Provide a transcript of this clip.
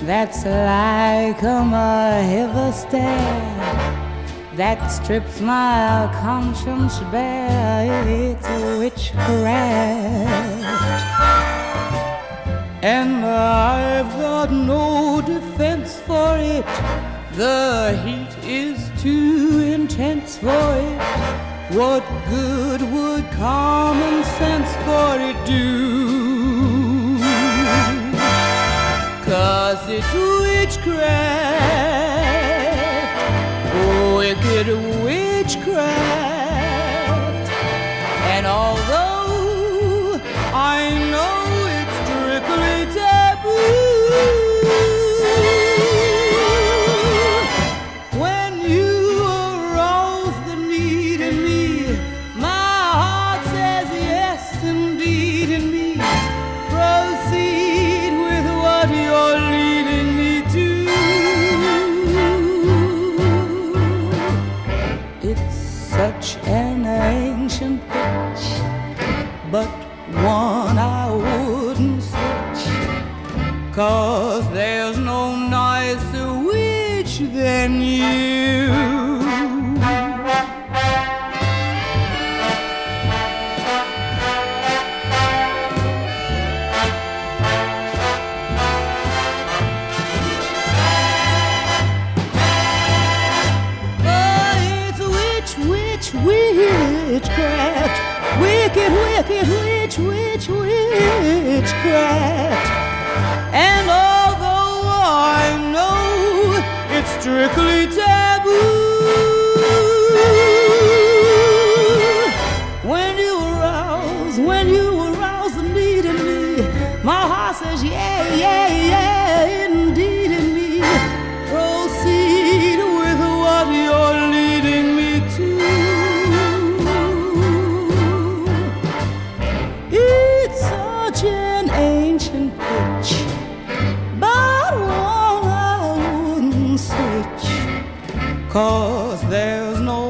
that's like a heavy stare that strips my conscience bare. It's a witchcraft, and I've got no defense for it. The heat is too intense for it. What good would common sense for it do? 'Cause it's witchcraft, wicked witchcraft. And although I know it's strictly taboo, when you arouse the need in me, my heart says yes indeed in me. Proceed with what you're leading me to. It's such an ancient pitch, but one I wouldn't switch, 'cause there's no nicer witch than you. Witchcraft, wicked, wicked witchcraft. And although I know it's strictly taboo, when you arouse the need in me, my heart says yeah, yeah, yeah, indeed in me. Proceed with what you're leading me to. An ancient pitch, but one I wouldn't switch, 'cause there's no